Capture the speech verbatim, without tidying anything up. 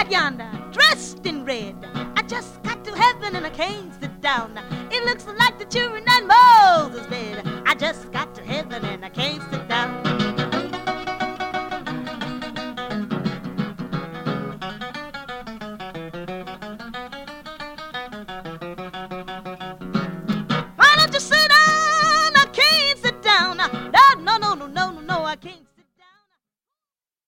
yonder, dressed in red. I just got to heaven and I can't sit down. It looks like the children and Moses' bed. I just got